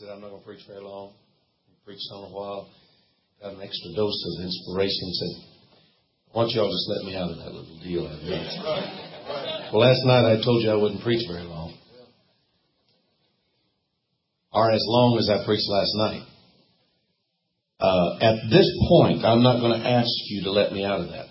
said, I'm not going to preach very long. I preached on a while. Got an extra dose of inspiration. Said, why don't y'all just let me out of that little deal I've got? Well, last night I told you I wouldn't preach very long. Or as long as I preached last night. At this point, I'm not going to ask you to let me out of that.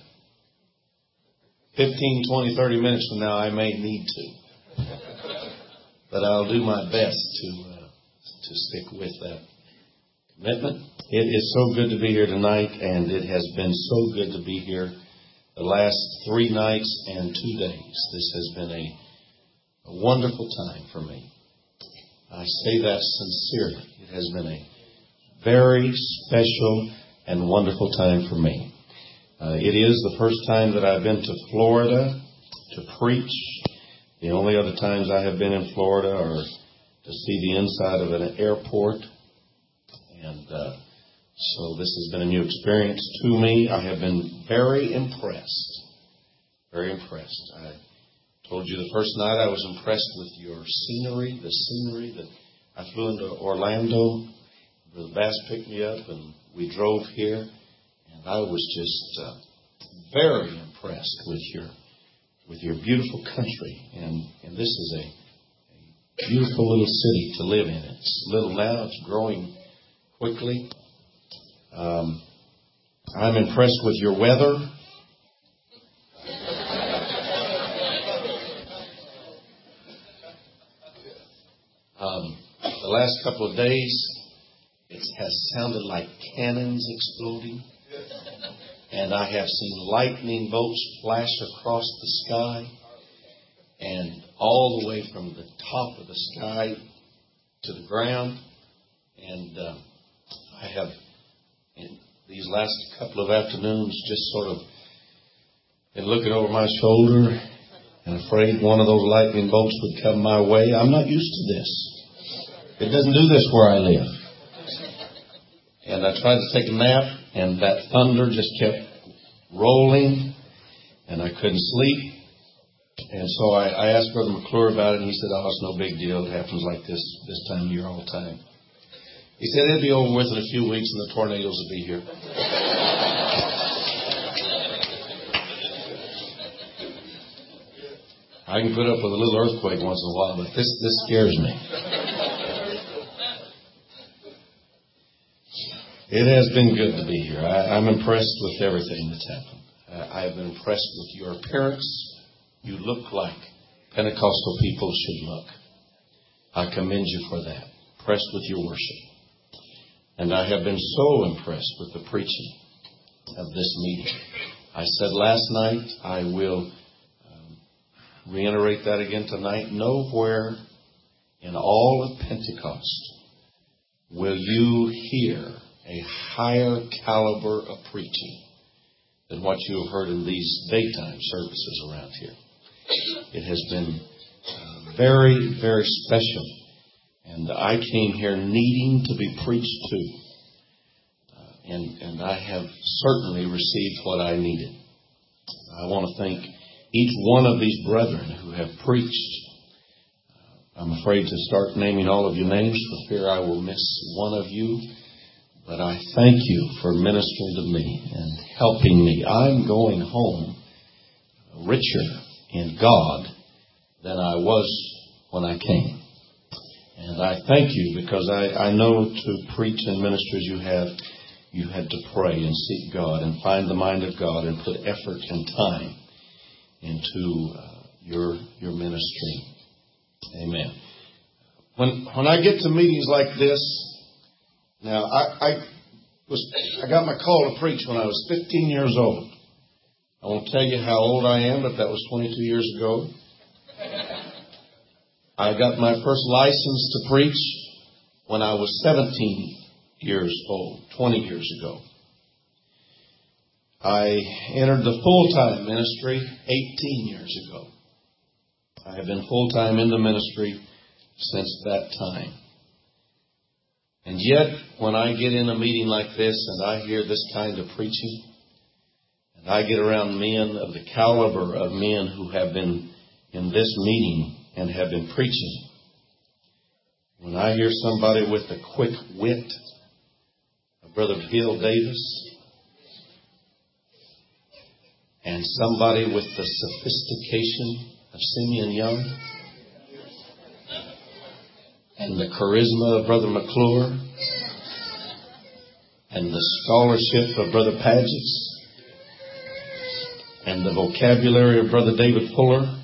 15, 20, 30 minutes from now, I may need to. But I'll do my best to stick with that commitment. It is so good to be here tonight, and it has been so good to be here the last 3 nights and 2 days. This has been a wonderful time for me. I say that sincerely. It has been a very special and wonderful time for me. It is the first time that I've been to Florida to preach. The only other times I have been in Florida are to see the inside of an airport. And so this has been a new experience to me. I have been very impressed. Very impressed. I told you the first night I was impressed with your scenery, the scenery that I flew into Orlando. Brother Bass picked me up and we drove here. And I was just very impressed with your beautiful country. And this is a beautiful little city to live in. It's little now. It's growing quickly. I'm impressed with your weather. The last couple of days, it has sounded like cannons exploding. And I have seen lightning bolts flash across the sky. And all the way from the top of the sky to the ground. And I have, in these last couple of afternoons, just sort of been looking over my shoulder and afraid one of those lightning bolts would come my way. I'm not used to this. It doesn't do this where I live. And I tried to take a nap, and that thunder just kept rolling, and I couldn't sleep. And so I asked Brother McClure about it, and he said, oh, it's no big deal. It happens like this time of year all the time. He said it'll be over with in a few weeks, and the tornadoes will be here. I can put up with a little earthquake once in a while, but this scares me. It has been good to be here. I'm impressed with everything that's happened. I have been impressed with your appearance. You look like Pentecostal people should look. I commend you for that. Impressed with your worship. And I have been so impressed with the preaching of this meeting. I said last night, I will reiterate that again tonight. Nowhere in all of Pentecost will you hear a higher caliber of preaching than what you have heard in these daytime services around here. It has been very, very special. And I came here needing to be preached to. And I have certainly received what I needed. I want to thank each one of these brethren who have preached. I'm afraid to start naming all of your names for fear I will miss one of you. But I thank you for ministering to me and helping me. I'm going home richer in God than I was when I came. And I thank you because I know to preach and minister as you had to pray and seek God and find the mind of God and put effort and time into your ministry. Amen. When I get to meetings like this, now I got my call to preach when I was 15 years old. I won't tell you how old I am, but that was 22 years ago. I got my first license to preach when I was 17 years old, 20 years ago. I entered the full-time ministry 18 years ago. I have been full-time in the ministry since that time. And yet, when I get in a meeting like this and I hear this kind of preaching, and I get around men of the caliber of men who have been in this meeting and have been preaching, When I hear somebody with the quick wit of Brother Bill Davis, and somebody with the sophistication of Simeon Young, and the charisma of Brother McClure, and the scholarship of Brother Padgett, and the vocabulary of Brother David Fuller,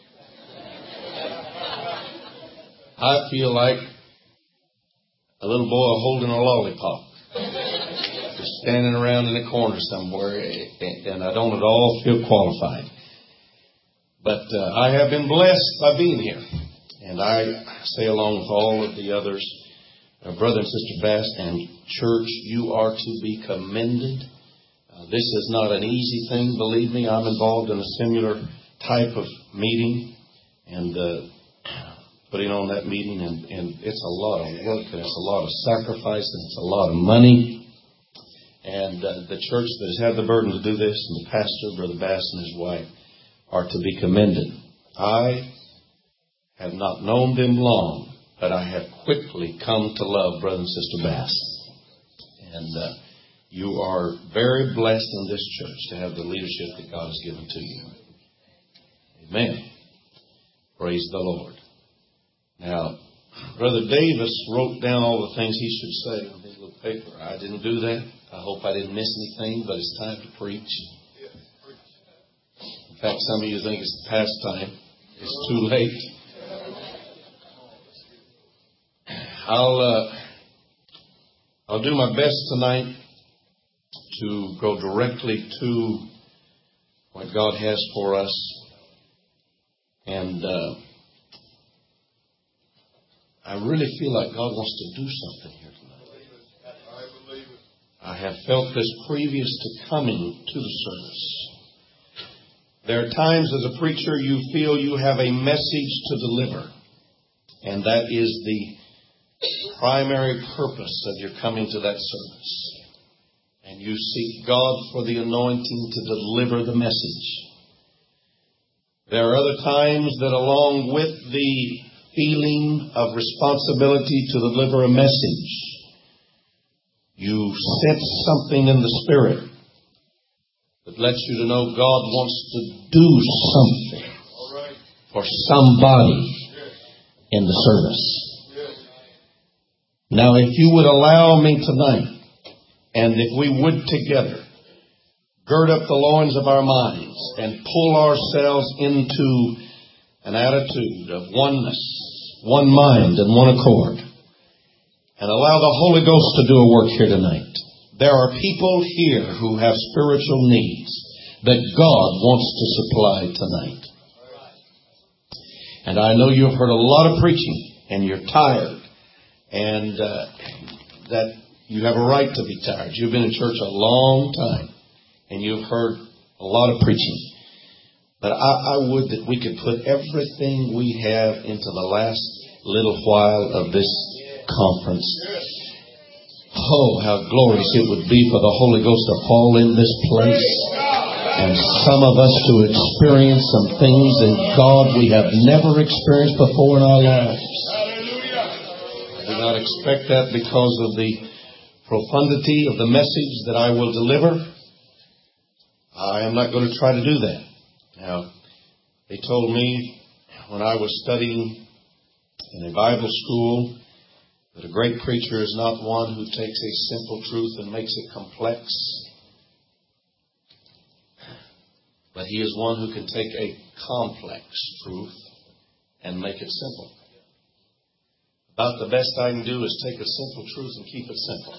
I feel like a little boy holding a lollipop, just standing around in a corner somewhere, and I don't at all feel qualified. But I have been blessed by being here, and I say along with all of the others, Brother and Sister Bass and church, you are to be commended. This is not an easy thing, believe me. I'm involved in a similar type of meeting, and putting on that meeting, and it's a lot of work, and it's a lot of sacrifice, and it's a lot of money. And the church that has had the burden to do this, and the pastor, Brother Bass and his wife, are to be commended. I have not known them long, but I have quickly come to love Brother and Sister Bass. And you are very blessed in this church to have the leadership that God has given to you. Amen. Praise the Lord. Now, Brother Davis wrote down all the things he should say on his little paper. I didn't do that. I hope I didn't miss anything, but it's time to preach. In fact, some of you think it's past time. It's too late. I'll do my best tonight to go directly to what God has for us. And I really feel like God wants to do something here tonight. I have felt this previous to coming to the service. There are times as a preacher you feel you have a message to deliver, and that is the primary purpose of your coming to that service. And you seek God for the anointing to deliver the message. There are other times that along with the feeling of responsibility to deliver a message, you sense something in the Spirit that lets you to know God wants to do something for somebody in the service. Now, if you would allow me tonight, and if we would together gird up the loins of our minds and pull ourselves into an attitude of oneness, one mind and one accord, and allow the Holy Ghost to do a work here tonight. There are people here who have spiritual needs that God wants to supply tonight. And I know you've heard a lot of preaching, and you're tired, and that you have a right to be tired. You've been in church a long time, and you've heard a lot of preaching. But I would that we could put everything we have into the last little while of this conference. Oh, how glorious it would be for the Holy Ghost to fall in this place, and some of us to experience some things in God we have never experienced before in our lives. I do not expect that because of the profundity of the message that I will deliver. I am not going to try to do that. Now, they told me when I was studying in a Bible school that a great preacher is not one who takes a simple truth and makes it complex, but he is one who can take a complex truth and make it simple. About the best I can do is take a simple truth and keep it simple.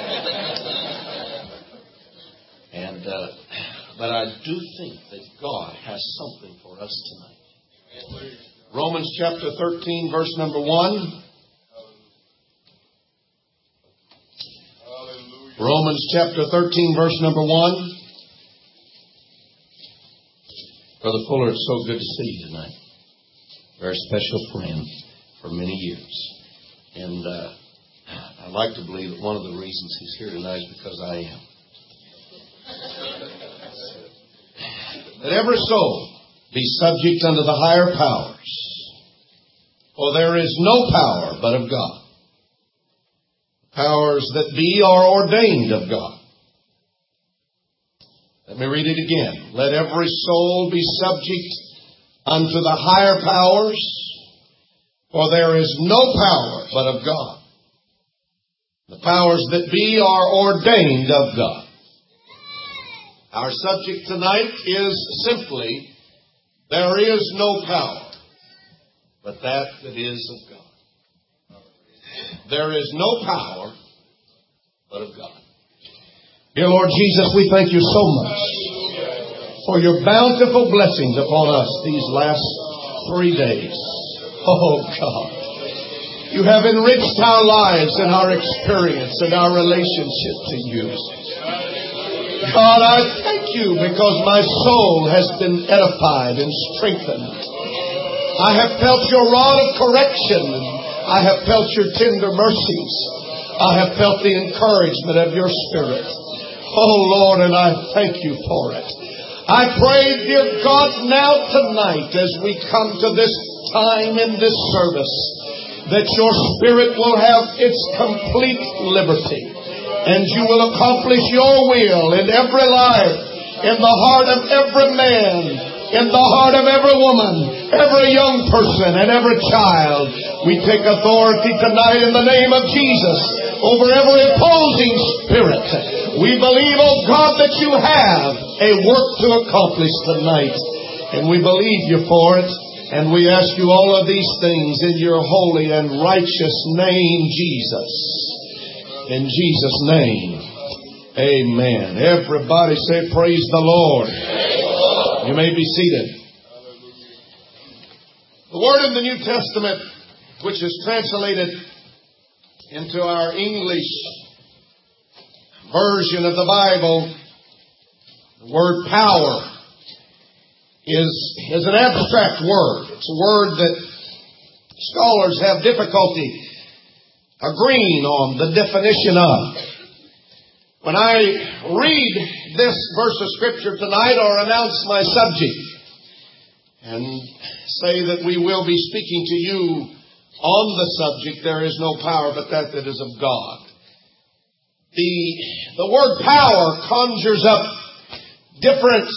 But I do think that God has something for us tonight. Romans chapter 13, verse number 1. Romans chapter 13, verse number 1. Brother Fuller, it's so good to see you tonight. Very special friend for many years. And I like to believe that one of the reasons he's here tonight is because I am. Let every soul be subject unto the higher powers, For there is no power but of God. Powers that be are ordained of God. Let me read it again. Let every soul be subject unto the higher powers, for there is no power but of God. The powers that be are ordained of God. Our subject tonight is simply, there is no power but that is of God. There is no power but of God. Dear Lord Jesus, we thank you so much for your bountiful blessings upon us these last 3 days. Oh God, you have enriched our lives and our experience and our relationship to you. God, I thank you because my soul has been edified and strengthened. I have felt your rod of correction. I have felt your tender mercies. I have felt the encouragement of your Spirit. Oh Lord, and I thank you for it. I pray, dear God, now tonight as we come to this time in this service, that your Spirit will have its complete liberty and you will accomplish your will in every life, in the heart of every man, in the heart of every woman, every young person, and every child. We take authority tonight in the name of Jesus over every opposing spirit. We believe, oh God, that you have a work to accomplish tonight. And we believe you for it. And we ask you all of these things in your holy and righteous name, Jesus. In Jesus' name. Amen. Everybody say, praise the Lord. You may be seated. The word in the New Testament, which is translated into our English version of the Bible, the word power is an abstract word. It's a word that scholars have difficulty agreeing on the definition of. When I read this verse of Scripture tonight or announce my subject and say that we will be speaking to you on the subject, there is no power but that is of God. The word power conjures up different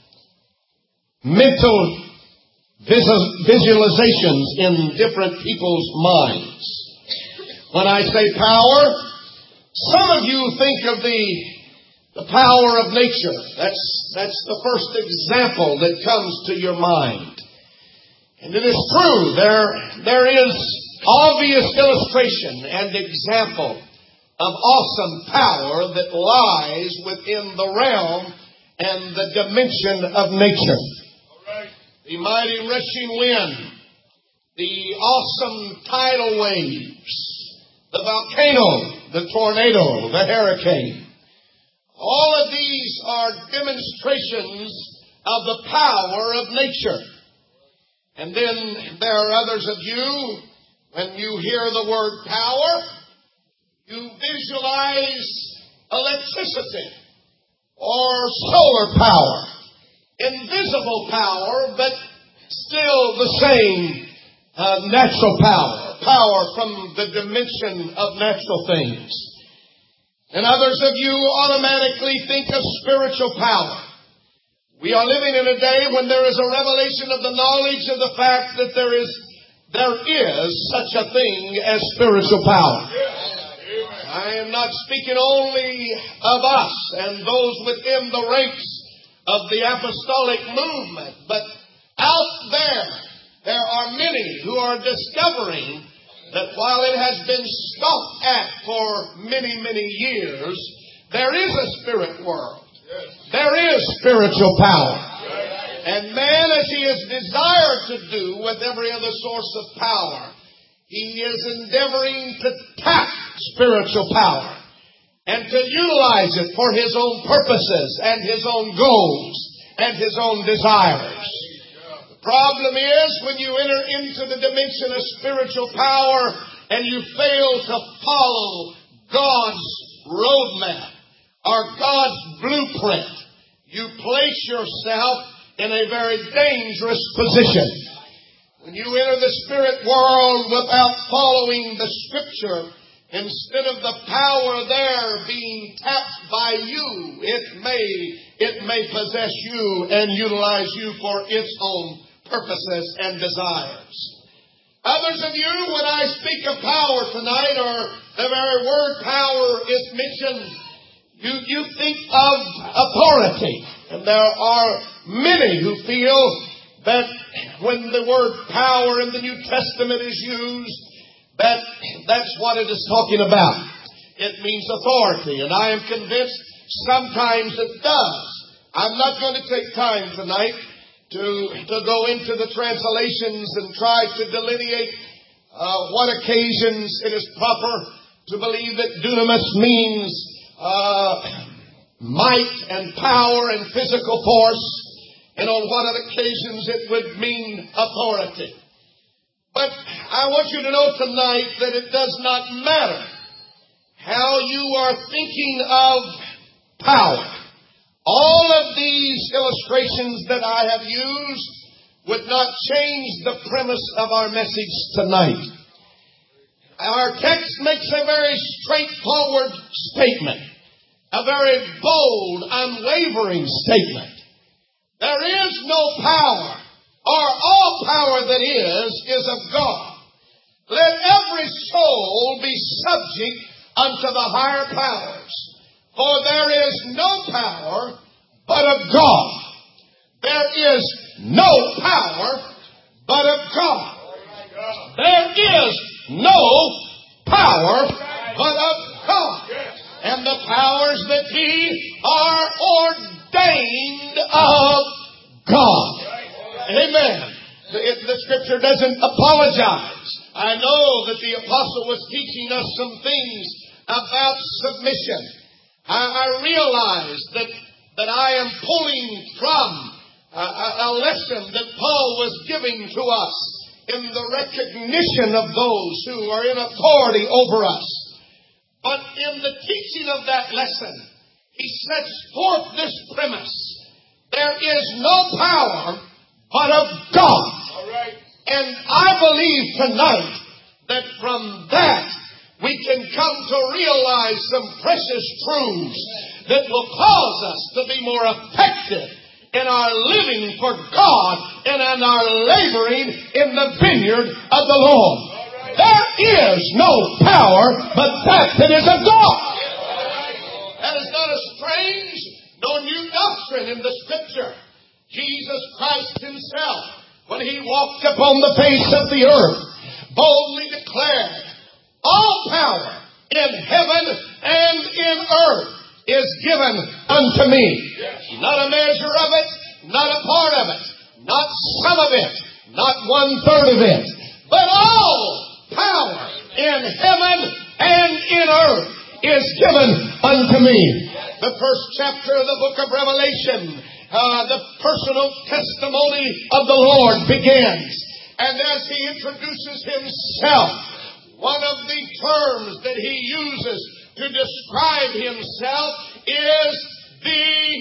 mental visualizations in different people's minds. When I say power, some of you think of the power of nature. That's the first example that comes to your mind. And it is true, there is obvious illustration and example of awesome power that lies within the realm and the dimension of nature. The mighty rushing wind, the awesome tidal waves, the volcano, the tornado, the hurricane. All of these are demonstrations of the power of nature. And then there are others of you, when you hear the word power, you visualize electricity or solar power. Invisible power, but still the same natural power. Power from the dimension of natural things. And others of you automatically think of spiritual power. We are living in a day when there is a revelation of the knowledge of the fact that there is such a thing as spiritual power. I am not speaking only of us and those within the ranks of the apostolic movement, but out there are many who are discovering that while it has been scoffed at for many, many years, there is a spirit world. There is spiritual power. And man, as he is desired to do with every other source of power, he is endeavoring to tap spiritual power and to utilize it for his own purposes and his own goals and his own desires. The problem is when you enter into the dimension of spiritual power and you fail to follow God's roadmap or God's blueprint, you place yourself in a very dangerous position. When you enter the spirit world without following the Scripture, instead of the power there being tapped by you, it may possess you and utilize you for its own purposes and desires. Others of you, when I speak of power tonight, or the very word power is mentioned, you think of authority. And there are many who feel that when the word power in the New Testament is used, that's what it is talking about. It means authority. And I am convinced sometimes it does. I'm not going to take time tonight to go into the translations and try to delineate what occasions it is proper to believe that dunamis means might and power and physical force, and on what occasions it would mean authority. But I want you to know tonight that it does not matter how you are thinking of power. All of these illustrations that I have used would not change the premise of our message tonight. Our text makes a very straightforward statement, a very bold, unwavering statement. There is no power, or all power that is of God. Let every soul be subject unto the higher powers. For there is no power but of God. There is no power but of God. There is no power but of God. And the powers that be are ordained of God. Amen. The Scripture doesn't apologize. I know that the apostle was teaching us some things about submission. I realize that I am pulling from a lesson that Paul was giving to us in the recognition of those who are in authority over us. But in the teaching of that lesson, he sets forth this premise. There is no power but of God. And I believe tonight that from that we can come to realize some precious truths that will cause us to be more effective in our living for God and in our laboring in the vineyard of the Lord. There is no power but that is of God. That is not a strange nor new doctrine in the Scripture. Jesus Christ Himself, when He walked upon the face of the earth, boldly declared, all power in heaven and in earth is given unto me. Not a measure of it, not a part of it, not some of it, not 1/3 of it, but all power in heaven and in earth is given unto me. The first chapter of the book of Revelation, the personal testimony of the Lord begins. And as He introduces Himself, one of the terms that He uses to describe Himself is the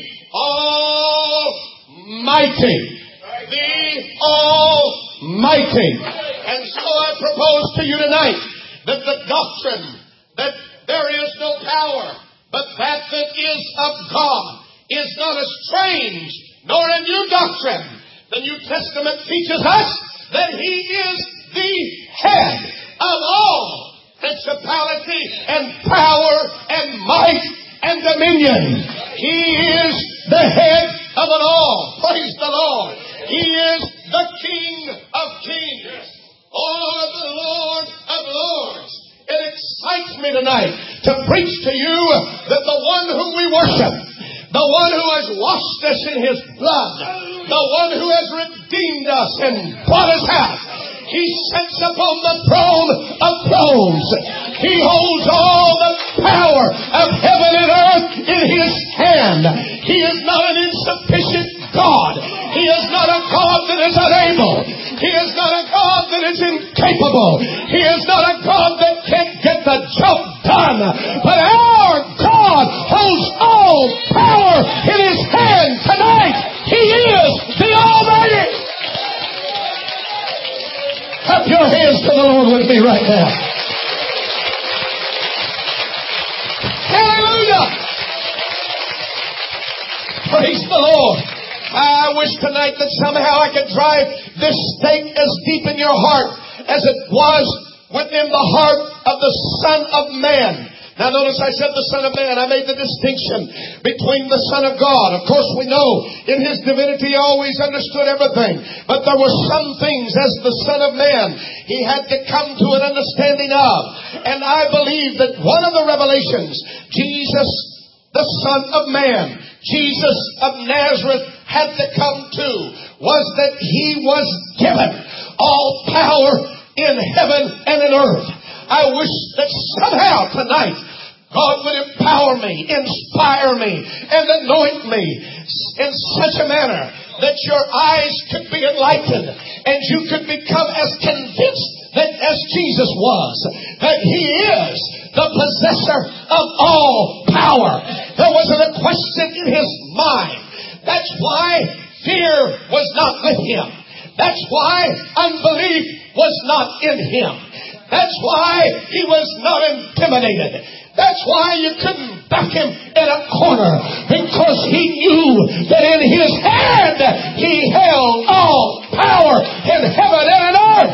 Almighty. The Almighty. And so I propose to you tonight that the doctrine that there is no power but that is of God is not a strange nor a new doctrine. The New Testament teaches us that He is the head of all principality and power and might and dominion. He is the head of it all. Praise the Lord. He is the King of kings. Oh, the Lord of lords. It excites me tonight to preach to you that the one whom we worship, the one who has washed us in His blood, the one who has redeemed us and brought us out, He sits upon the throne of thrones. He holds all the power of heaven and earth in His hand. He is not an insufficient God. He is not a God that is unable. He is not a God that is incapable. He is not a God that can't get the job done. But our God holds all power in His hand tonight. He is the Almighty. Clap your hands to the Lord with me right now. Hallelujah. Praise the Lord. I wish tonight that somehow I could drive this stake as deep in your heart as it was within the heart of the Son of Man. Now notice I said the Son of Man. I made the distinction between the Son of God. Of course we know in His divinity He always understood everything. But there were some things as the Son of Man He had to come to an understanding of. And I believe that one of the revelations, Jesus, the Son of Man, Jesus of Nazareth, had to come to was that He was given all power in heaven and in earth. I wish that somehow tonight God would empower me, inspire me, and anoint me in such a manner that your eyes could be enlightened and you could become as convinced that as Jesus was, that He is the possessor of all power. There wasn't a question in His mind. That's why fear was not with Him. That's why unbelief was not in Him. That's why He was not intimidated. That's why you couldn't back Him in a corner, because He knew that in His hand He held all power in heaven and in earth.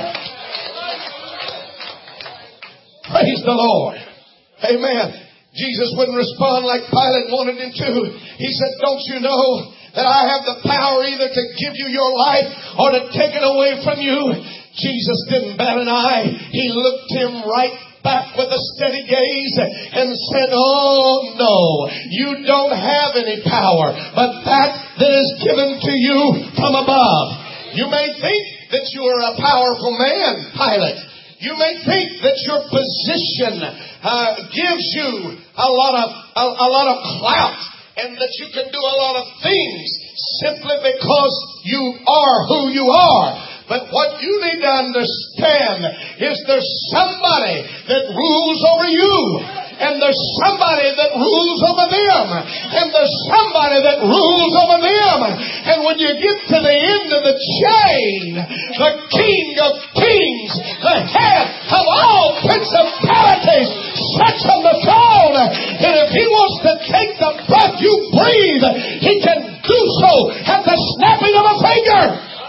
Praise the Lord. Amen. Jesus wouldn't respond like Pilate wanted him to. He said, don't you know that I have the power either to give you your life or to take it away from you? Jesus didn't bat an eye. He looked him right back with a steady gaze and said, oh no, you don't have any power but that is given to you from above. You may think that you are a powerful man, Pilate. You may think that your position gives you a lot of clout and that you can do a lot of things simply because you are who you are. But what you need to understand is there's somebody that rules over you. And there's somebody that rules over them. And there's somebody that rules over them. And when you get to the end of the chain, the King of Kings, the head of all principalities, sits on the throne. And if He wants to take the breath you breathe, He can do so at the snapping of a finger.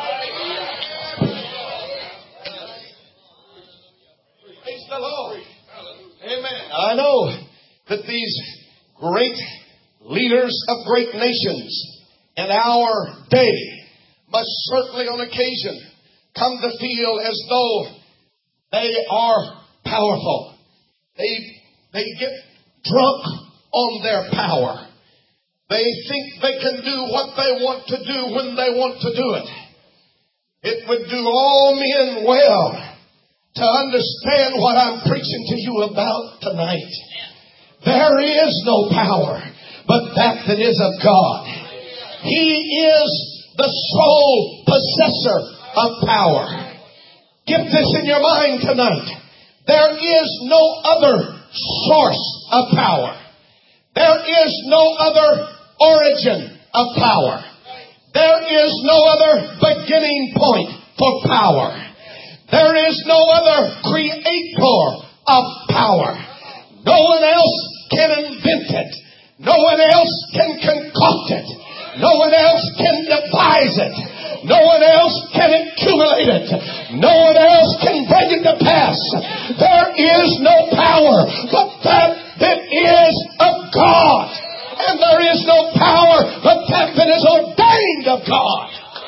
Praise the Lord. Amen. I know that these great leaders of great nations in our day must certainly on occasion come to feel as though they are powerful. They get drunk on their power. They think they can do what they want to do when they want to do it. It would do all men well to understand what I'm preaching to you about tonight. There is no power but that is of God. He is the sole possessor of power. Get this in your mind tonight. There is no other source of power. There is no other origin of power. There is no other beginning point for power. There is no other creator of power. No one else can invent it. No one else can concoct it. No one else can devise it. No one else can accumulate it. No one else can bring it to pass. There is no power but that is of God. And there is no power but that is ordained of God.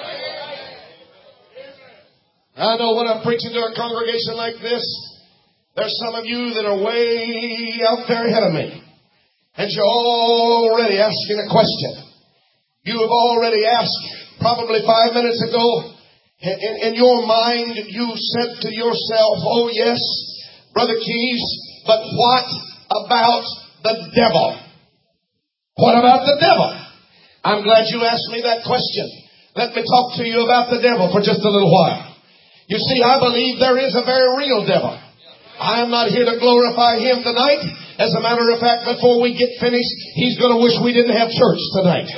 I know when I'm preaching to a congregation like this, there's some of you that are way out there ahead of me. And you're already asking a question. You have already asked probably 5 minutes ago. In your mind, you said to yourself, oh yes, Brother Keys, but what about the devil? What about the devil? I'm glad you asked me that question. Let me talk to you about the devil for just a little while. You see, I believe there is a very real devil. I am not here to glorify him tonight. As a matter of fact, before we get finished, he's going to wish we didn't have church tonight.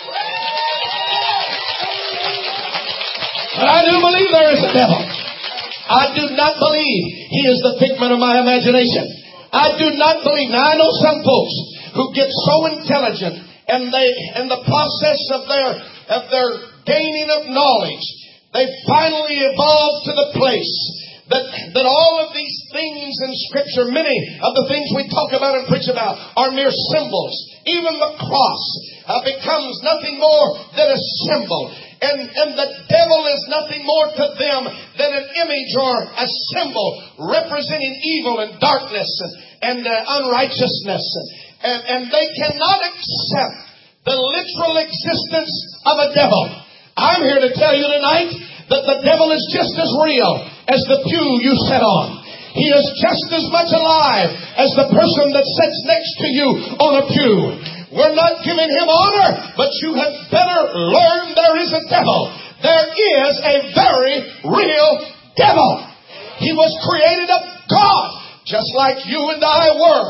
But I do believe there is a devil. I do not believe he is the figment of my imagination. I do not believe. Now, I know some folks who get so intelligent and the process of their gaining of knowledge, they finally evolve to the place that all of these things in Scripture, many of the things we talk about and preach about, are mere symbols. Even the cross becomes nothing more than a symbol. And the devil is nothing more to them than an image or a symbol representing evil and darkness and unrighteousness. And they cannot accept the literal existence of a devil. I'm here to tell you tonight that the devil is just as real as the pew you sit on. He is just as much alive as the person that sits next to you on a pew. We're not giving him honor, but you had better learn there is a devil. There is a very real devil. He was created of God, just like you and I were.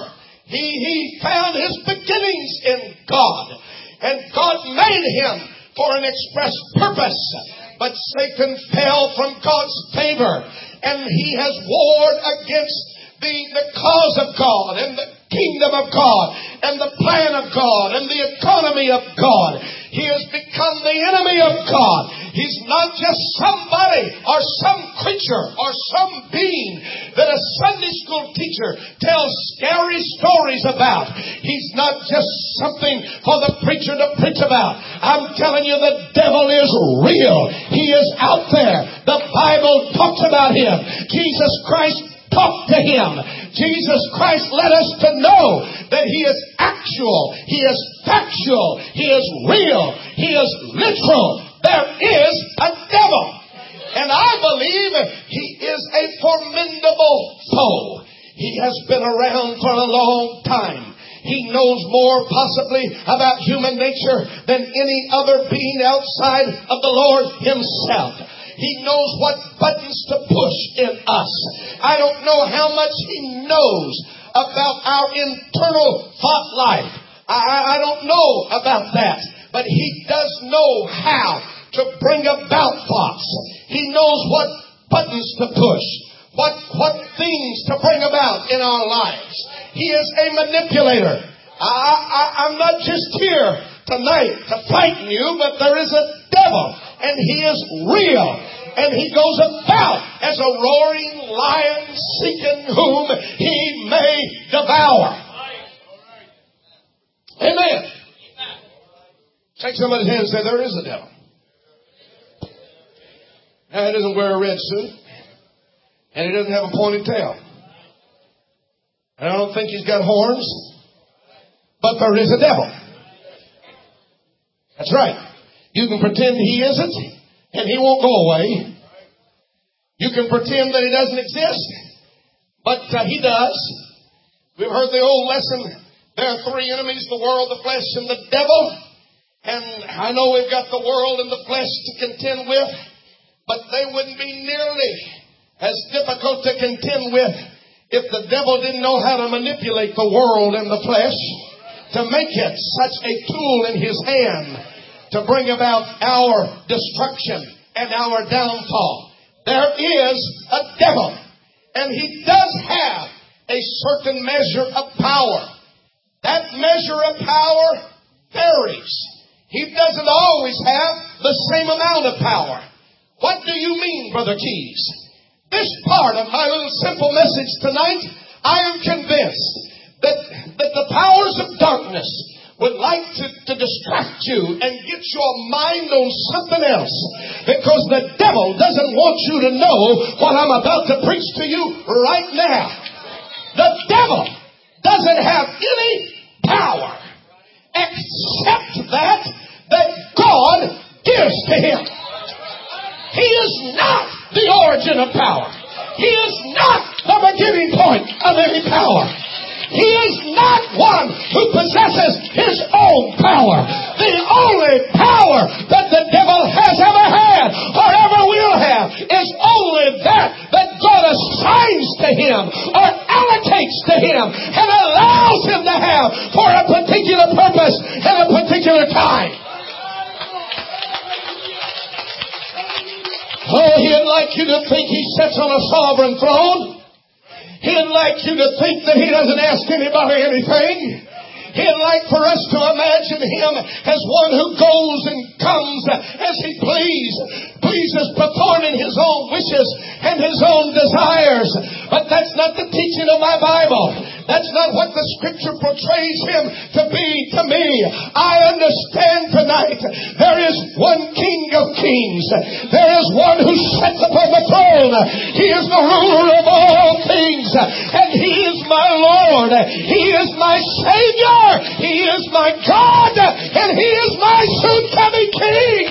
He found his beginnings in God. And God made him for an express purpose. But Satan fell from God's favor. And he has warred against the cause of God and the kingdom of God and the plan of God and the economy of God. He has become the enemy of God. He's not just somebody or some creature or some being that a Sunday school teacher tells scary stories about. He's not just something for the preacher to preach about. I'm telling you, the devil is real. He is out there. The Bible talks about him. Jesus Christ talked to him. Jesus Christ let us to know that he is actual, he is factual, he is real, he is literal. There is a devil. And I believe he is a formidable foe. He has been around for a long time. He knows more possibly about human nature than any other being outside of the Lord himself. He knows what buttons to push in us. I don't know how much he knows about our internal thought life. I don't know about that. But he does know how to bring about thoughts. He knows what buttons to push. What things to bring about in our lives. He is a manipulator. I'm not just here tonight to frighten you, but there is a devil. And he is real. And he goes about as a roaring lion seeking whom he may devour. Amen. Shake somebody's hand and say, there is a devil. Now, he doesn't wear a red suit. And he doesn't have a pointed tail. And I don't think he's got horns. But there is a devil. That's right. You can pretend he isn't, and he won't go away. You can pretend that he doesn't exist, but he does. We've heard the old lesson. There are three enemies, the world, the flesh, and the devil. And I know we've got the world and the flesh to contend with, but they wouldn't be nearly as difficult to contend with if the devil didn't know how to manipulate the world and the flesh to make it such a tool in his hand to bring about our destruction and our downfall. There is a devil, and he does have a certain measure of power. That measure of power varies. He doesn't always have the same amount of power. What do you mean, Brother Keys? This part of my little simple message tonight, I am convinced that the powers of darkness would like to distract you and get your mind on something else. Because the devil doesn't want you to know what I'm about to preach to you right now. The devil doesn't have any power except that God gives to him. He is not the origin of power. He is not the beginning point of any power. He is not one who possesses his own power. The only power that the devil has ever had or ever will have is only that God assigns to him or allocates to him and allows him to have for a particular purpose and a particular time. Oh, he'd like you to think he sits on a sovereign throne. He'd like you to think that he doesn't ask anybody anything. He'd like for us to imagine him as one who goes and comes as he pleases, performing his own wishes and his own desires. But that's not the teaching of my Bible. That's not what the Scripture portrays him to be to me. I understand tonight there is one King of Kings. There is one who sits upon the throne. He is the ruler of all things. And he is my Lord. He is my Savior. He is my God. And he is my soon-coming King.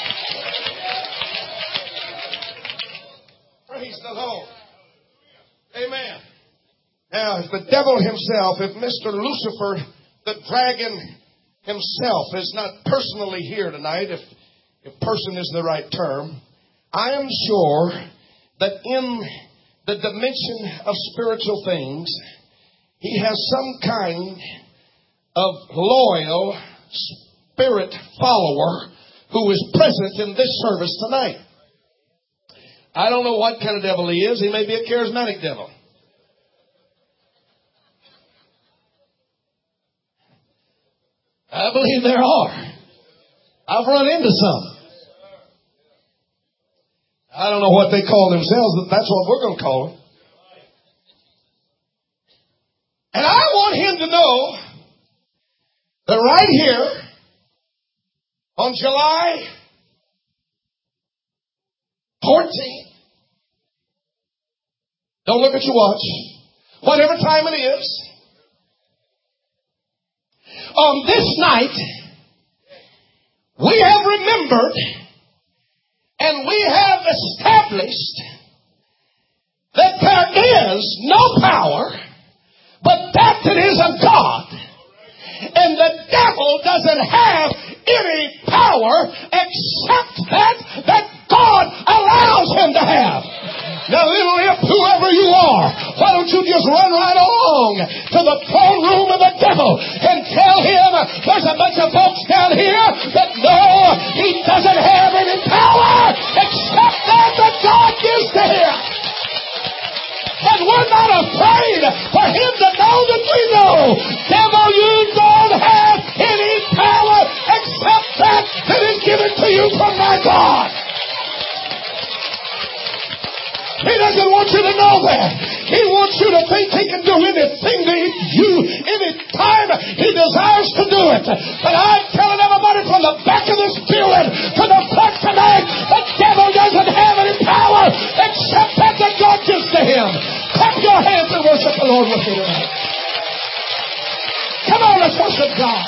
Praise the Lord. Amen. Now, if the devil himself, if Mr. Lucifer, the dragon himself, is not personally here tonight, if person is the right term, I am sure that in the dimension of spiritual things, he has some kind of loyal spirit follower who is present in this service tonight. I don't know what kind of devil he is. He may be a charismatic devil. I believe there are. I've run into some. I don't know what they call themselves, but that's what we're going to call them. And I want him to know that right here on July 14th, don't look at your watch, whatever time it is, on this night, we have remembered and we have established that there is no power but that is of God. And the devil doesn't have any power except that God allows him to have. Now, little imp, whoever you are, why don't you just run right along to the throne room of the devil and tell him there's a bunch of folks down here that know he doesn't have any power except that God gives to him. And we're not afraid for him to know that we know, devil, you don't have any power except that is given to you from my God. He doesn't want you to know that. He wants you to think he can do anything to you anytime he desires to do it. But I'm telling everybody from the back of this building to the front tonight, the devil doesn't have any power except that God gives to him. Clap your hands and worship the Lord with me tonight. Come on, let's worship God.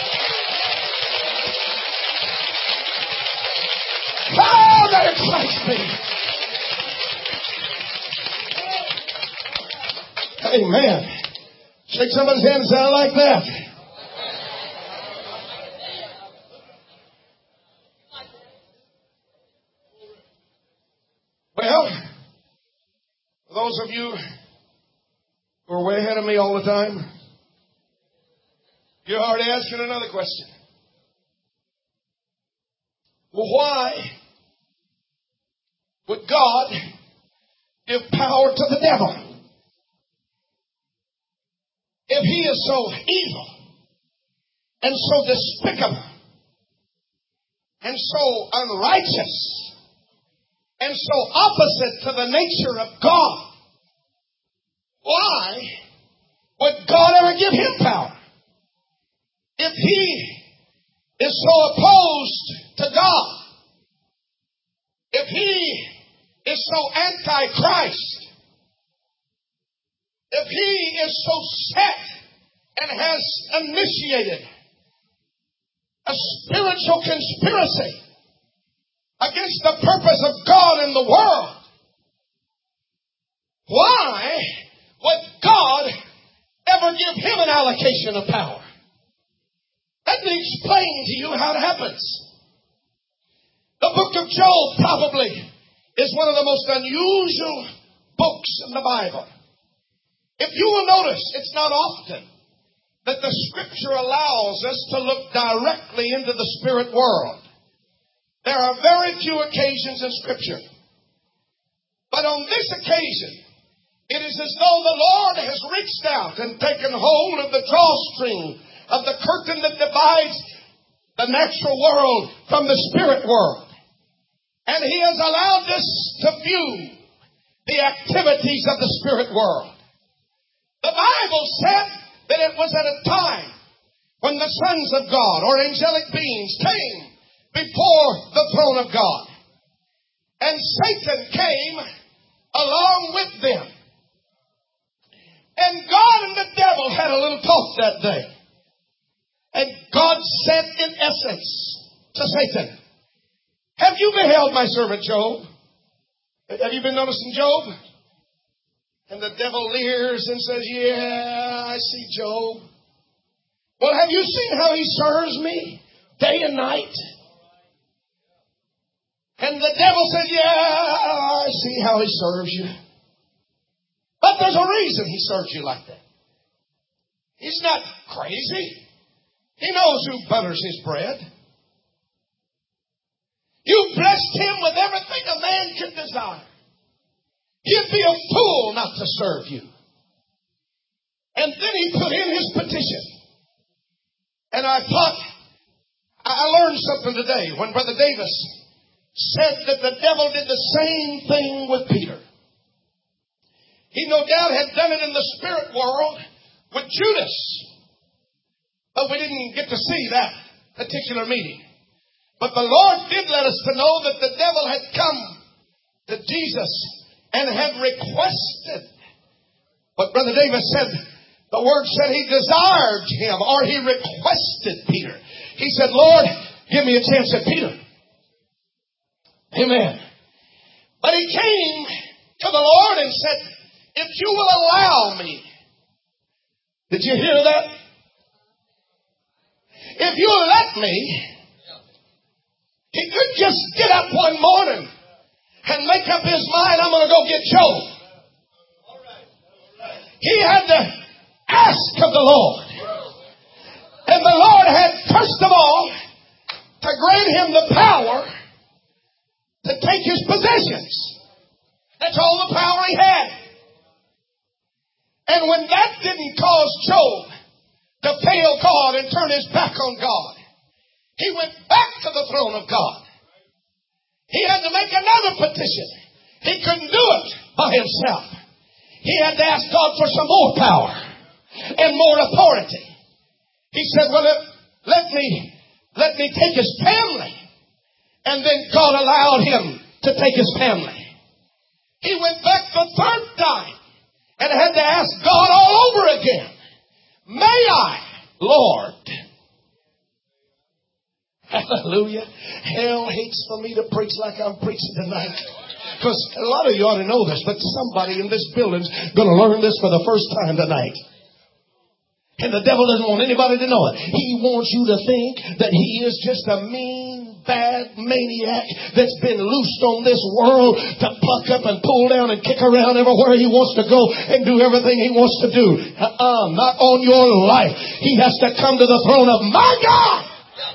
Oh, that excites me. Amen. Shake somebody's hand and say, I like that. Well, for those of you who are way ahead of me all the time, you're already asking another question. Well, why would God give power to the devil? If he is so evil and so despicable and so unrighteous and so opposite to the nature of God, why would God ever give him power? If he is so opposed to God, if he is so anti-Christ, if he is so set and has initiated a spiritual conspiracy against the purpose of God in the world, why would God ever give him an allocation of power? Let me explain to you how it happens. The book of Job probably is one of the most unusual books in the Bible. If you will notice, it's not often that the Scripture allows us to look directly into the spirit world. There are very few occasions in Scripture. But on this occasion, it is as though the Lord has reached out and taken hold of the drawstring of the curtain that divides the natural world from the spirit world. And He has allowed us to view the activities of the spirit world. The Bible said that it was at a time when the sons of God or angelic beings came before the throne of God. And Satan came along with them. And God and the devil had a little talk that day. And God said in essence to Satan, have you beheld my servant Job? Have you been noticing Job? And the devil leers and says, yeah, I see Job. Well, have you seen how he serves me day and night? And the devil says, yeah, I see how he serves you. But there's a reason he serves you like that. He's not crazy. He knows who butters his bread. You blessed him with everything a man could desire. He'd be a fool not to serve you. And then he put in his petition. And I thought, I learned something today when Brother Davis said that the devil did the same thing with Peter. He no doubt had done it in the spirit world with Judas. But we didn't get to see that particular meeting. But the Lord did let us to know that the devil had come to Jesus and had requested. But Brother Davis said, the word said he desired him, or he requested Peter. He said, Lord, give me a chance at Peter. Amen. But he came to the Lord and said, if you will allow me. Did you hear that? If you'll let me. He could just get up one morning and make up his mind, I'm going to go get Job. He had to ask of the Lord. And the Lord had, first of all, to grant him the power to take his possessions. That's all the power he had. And when that didn't cause Job to fail God and turn his back on God, he went back to the throne of God. He had to make another petition. He couldn't do it by himself. He had to ask God for some more power and more authority. He said, well, let me take his family. And then God allowed him to take his family. He went back the third time and had to ask God all over again. May I, Lord? Hallelujah. Hell hates for me to preach like I'm preaching tonight. Because a lot of you ought to know this, but somebody in this building's going to learn this for the first time tonight. And the devil doesn't want anybody to know it. He wants you to think that he is just a mean, bad maniac that's been loosed on this world to pluck up and pull down and kick around everywhere he wants to go and do everything he wants to do. Not on your life. He has to come to the throne of my God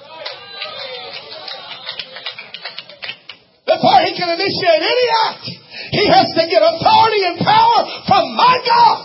before he can initiate any act. He has to get authority and power from my God.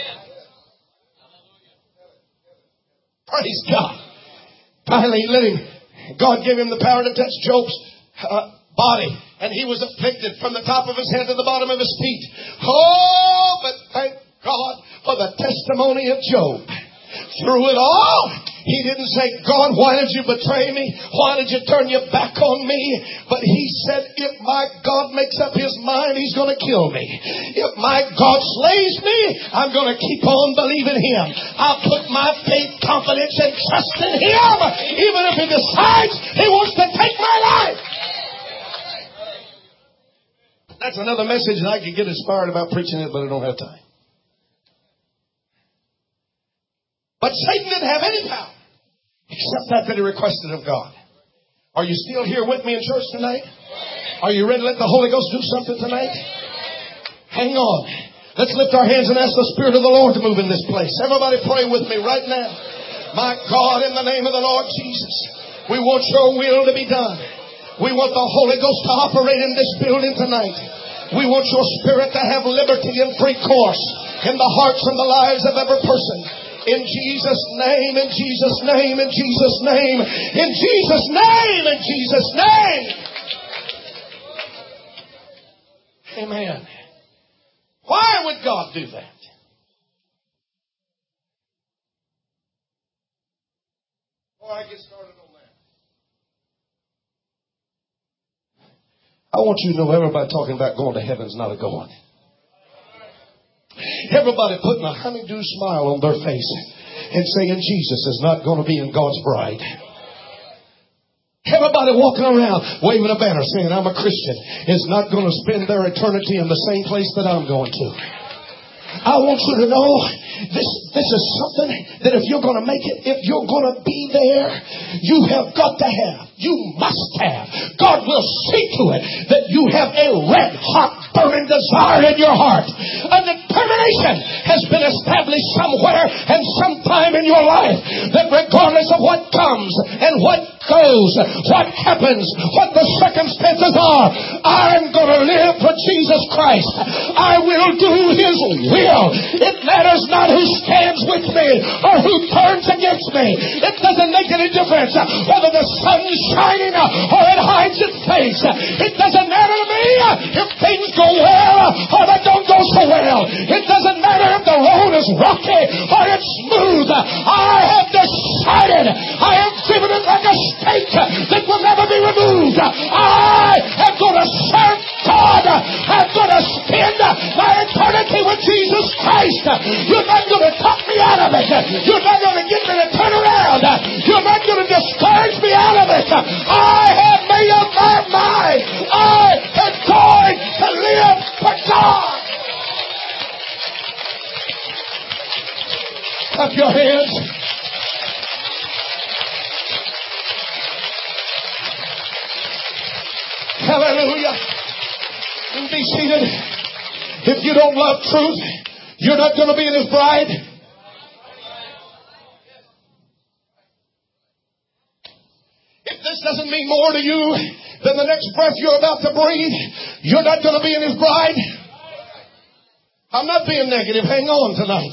Praise God. Finally, God gave him the power to touch Job's body. And he was afflicted from the top of his head to the bottom of his feet. Oh, but thank God for the testimony of Job. Through it all, he didn't say, God, why did you betray me? Why did you turn your back on me? But he said, if my God makes up his mind, he's going to kill me. If my God slays me, I'm going to keep on believing him. I'll put my faith, confidence, and trust in him, even if he decides he wants to take my life. That's another message, and I could get inspired about preaching it, but I don't have time. But Satan didn't have any power except that he requested of God. Are you still here with me in church tonight? Are you ready to let the Holy Ghost do something tonight? Hang on. Let's lift our hands and ask the Spirit of the Lord to move in this place. Everybody pray with me right now. My God, in the name of the Lord Jesus, we want your will to be done. We want the Holy Ghost to operate in this building tonight. We want your Spirit to have liberty and free course in the hearts and the lives of every person. In Jesus' name, in Jesus' name, in Jesus' name, in Jesus' name, in Jesus' name. Amen. Why would God do that? Before I get started on that, I want you to know everybody talking about going to heaven is not a going. Everybody putting a honeydew smile on their face and saying Jesus is not going to be in God's bride. Everybody walking around waving a banner saying I'm a Christian is not going to spend their eternity in the same place that I'm going to. I want you to know this is something that if you're going to make it, if you're going to be there, you have got to have. You must have. God will see to it that you have a red hot burning desire in your heart. A determination has been established somewhere and sometime in your life that regardless of what comes and what goes, what happens, what the circumstances are, I'm going to live for Jesus Christ. I will do His will. It matters not who stands with me or who turns against me. It doesn't make any difference whether the sun's shining or it hides its face. It doesn't matter to me if things go well or they don't go so well. It doesn't matter if the road is rocky or it's smooth. I have decided I am driven it like a stake that will never be removed. I am going to serve God. I'm going to spend my eternity with Jesus Christ. You're not going to talk me out of it. You're not going to get me to turn around. You're not going to discourage me out of it. I have made up my mind. I am going to live for God. Clap your hands. Hallelujah. And be seated. If you don't love truth, you're not going to be in His bride. If this doesn't mean more to you than the next breath you're about to breathe, you're not going to be in His bride. I'm not being negative. Hang on tonight.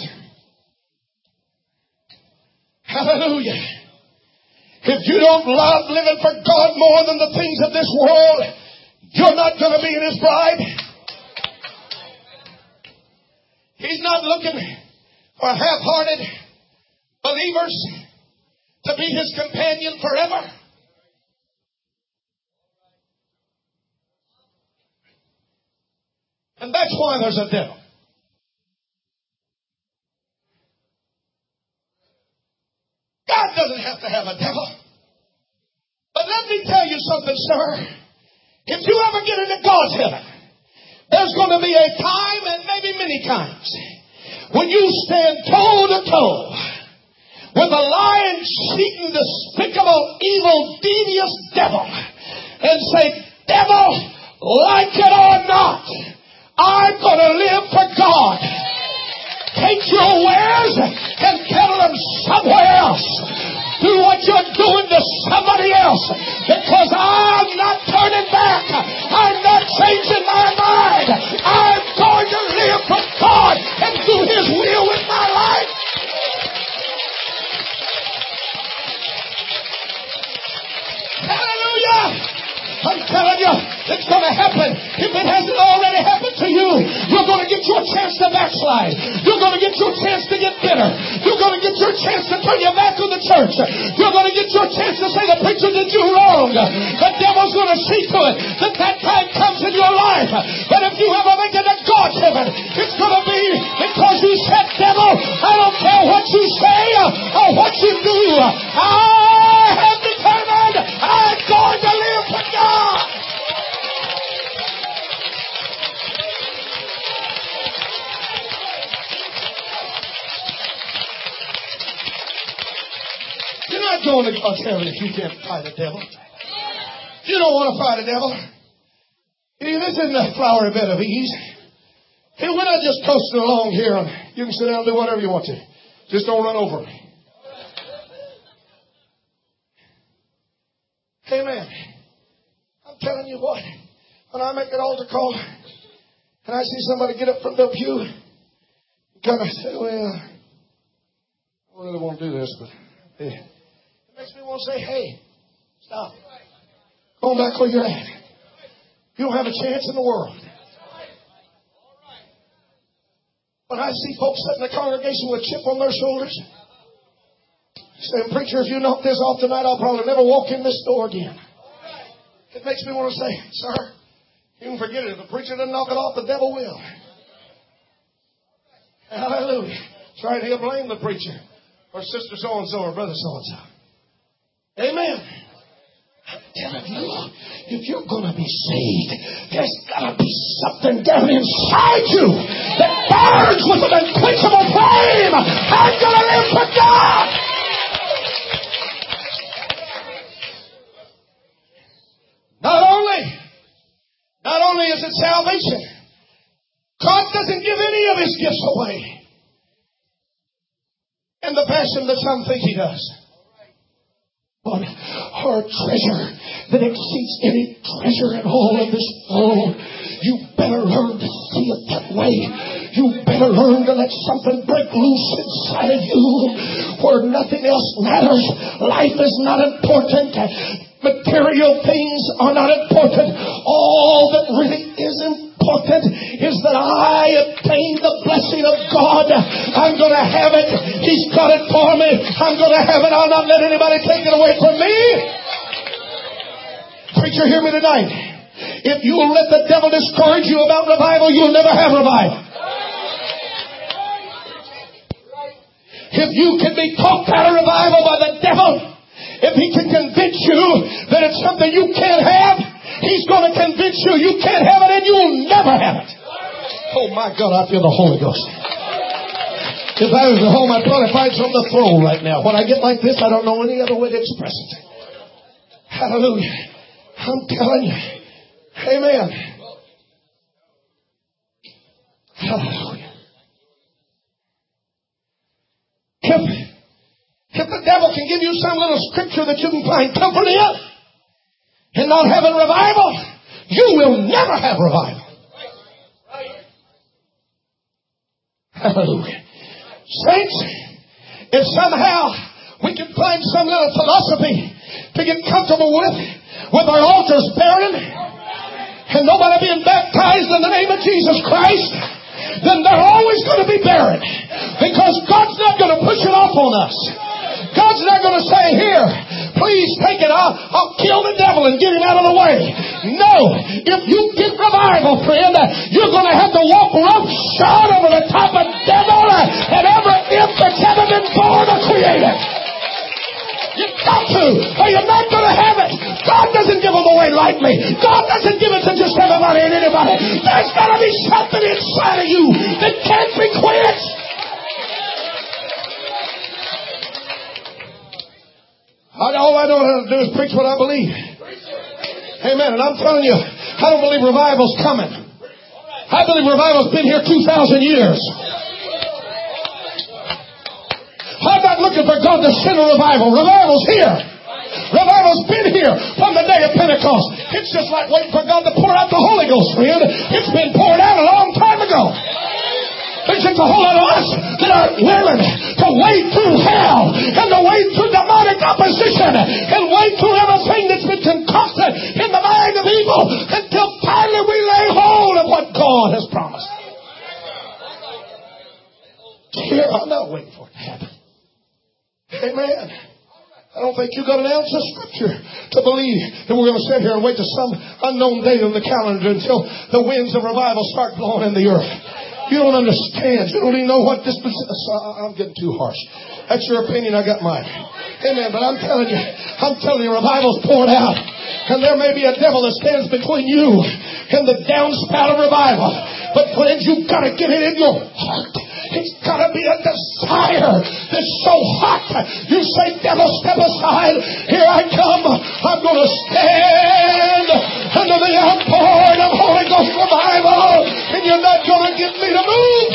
Hallelujah. If you don't love living for God more than the things of this world, you're not going to be in His bride. He's not looking for half-hearted believers to be His companion forever. And that's why there's a devil. God doesn't have to have a devil. But let me tell you something, sir. If you ever get into God's heaven, there's going to be a time, and maybe many times, when you stand toe to toe with a lying, cheating, despicable, evil, devious devil and say, devil, like it or not, I'm going to live for God. Take your wares and peddle them somewhere else. Do what you're doing to somebody else, because I'm not turning back. I'm not changing my mind. I'm going to live for God and do His will with my life. Hallelujah. I'm telling you, it's going to happen. If it hasn't already happened to you, you're going to get your chance to backslide. You're going to get your chance to get bitter. You're going to get your chance to turn your back on the church. You're going to get your chance to say the preacher did you wrong. The devil's going to see to it that that time comes in your life. But if you ever make it to God's heaven, it's going to be because you said, devil, I don't care what you say or what you do. I have determined I'm going to live for God. You're not going to God's heaven if you can't fight the devil. You don't want to fight the devil. This isn't a flowery bed of ease. Hey, we're not just coasting along here. You can sit down and do whatever you want to. Just don't run over me. Amen. I'm telling you what, when I make an altar call, and I see somebody get up from the pew and kind of say, well, I don't really want to do this, but it makes me want to say, hey, stop. Go on back where you're at. You don't have a chance in the world. When I see folks sitting in the congregation with a chip on their shoulders, saying, preacher, if you knock this off tonight, I'll probably never walk in this door again. It makes me want to say, sir, you can forget it. If the preacher doesn't knock it off, the devil will. Hallelujah. That's right. He'll blame the preacher or sister so-and-so or brother so-and-so. Amen. I'm telling you, if you're going to be saved, there's got to be something down inside you that burns with an unquenchable flame. I'm going to live for God. Not only is it salvation, God doesn't give any of His gifts away in the fashion that some think He does. But our treasure that exceeds any treasure in all of this world, you better learn to see it that way. You better learn to let something break loose inside of you where nothing else matters. Life is not important. Material things are not important. All that really is important is that I obtain the blessing of God. I'm going to have it. He's got it for me. I'm going to have it. I'll not let anybody take it away from me. Preacher, hear me tonight. If you'll let the devil discourage you about revival, you'll never have revival. If you can be talked out of revival by the devil, if he can convince you that it's something you can't have, he's going to convince you you can't have it and you'll never have it. Oh my God, I feel the Holy Ghost. If I was at home, I'd probably find something to throw right now. When I get like this, I don't know any other way to express it. Hallelujah. I'm telling you. Amen. Hallelujah. If the devil can give you some little scripture that you can find comfort in and not having revival, you will never have revival. Hallelujah. Saints, if somehow we can find some little philosophy to get comfortable with our altars barren and nobody being baptized in the name of Jesus Christ, then they're always going to be barren because God's not going to push it off on us. God's not going to say, here, please take it. I'll kill the devil and get him out of the way. No. If you get revival, friend, you're going to have to walk roughshod over the top of devil and every imp that's ever been born or created. You've got to, or you're not going to have it. God doesn't give them away lightly. God doesn't give it to just everybody and anybody. There's got to be something inside of you that can't be quenched. All I know how to do is preach what I believe. Amen. And I'm telling you, I don't believe revival's coming. I believe revival's been here 2,000 years. I'm not looking for God to send a revival. Revival's here. Revival's been here from the day of Pentecost. It's just like waiting for God to pour out the Holy Ghost, friend. It's been poured out a long time ago. There's just a whole lot of us that are willing to wade through hell and to wade through demonic opposition and wade through everything that's been concocted in the mind of evil until finally we lay hold of what God has promised. Here, I'm not waiting for it to happen. Amen. I don't think you've got an ounce of scripture to believe that we're going to sit here and wait to some unknown date on the calendar until the winds of revival start blowing in the earth. You don't understand. You don't even know what this... I'm getting too harsh. That's your opinion. I got mine. Amen. But I'm telling you, revival's poured out. And there may be a devil that stands between you and the downspout of revival. But friends, you've got to get it in your heart. It's got to be a desire that's so hot. You say, devil, step aside. Here I come. I'm going to stand under the outpouring of Holy Ghost revival. And you're not going to get me to move.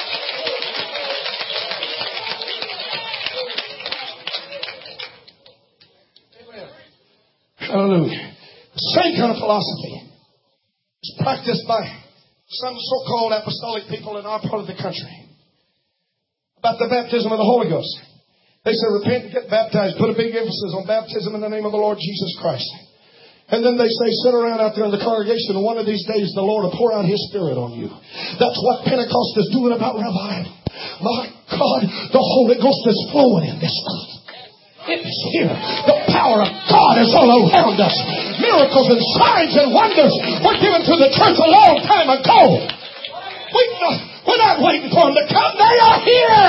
Amen. Hallelujah. The same kind of philosophy is practiced by some so-called apostolic people in our part of the country about the baptism of the Holy Ghost. They say, repent and get baptized. Put a big emphasis on baptism in the name of the Lord Jesus Christ. And then they say, sit around out there in the congregation, and one of these days the Lord will pour out His Spirit on you. That's what Pentecost is doing about revival. My God, the Holy Ghost is flowing in this place. It is here. The power of God is all around us. Miracles and signs and wonders were given to the church a long time ago. We're not waiting for them to come. They are here.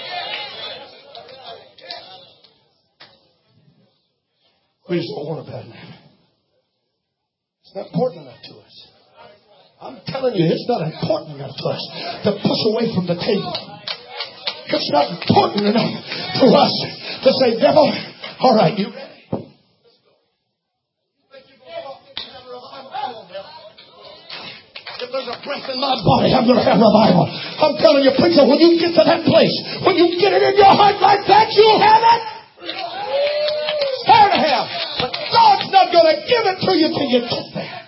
We just don't want about it now. It's not important enough to us. I'm telling you, it's not important enough to us to push away from the table. It's not important enough to us to say, devil, all right, you ready? If there's a breath in my body, I'm going to have revival. I'm telling you, preacher, when you get to that place, when you get it in your heart like that, you'll have it. It's fair to have. But God's not going to give it to you till you get there.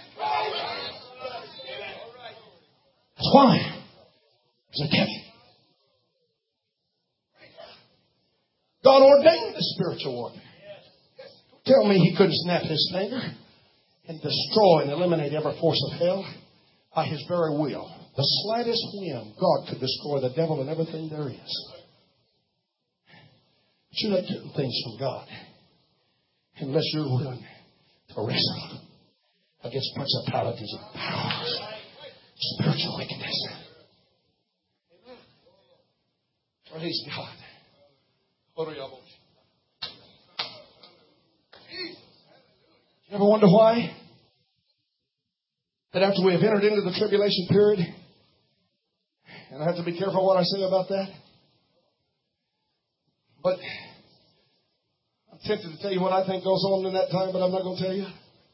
That's why there's a gift. God ordained the spiritual warfare. Tell me He couldn't snap His finger and destroy and eliminate every force of hell by His very will. The slightest whim, God could destroy the devil and everything there is. But you're not getting things from God unless you're willing to wrestle against principalities and powers, spiritual wickedness. Praise God. You ever wonder why? That after we have entered into the tribulation period, and I have to be careful what I say about that, but I'm tempted to tell you what I think goes on in that time, but I'm not going to tell you.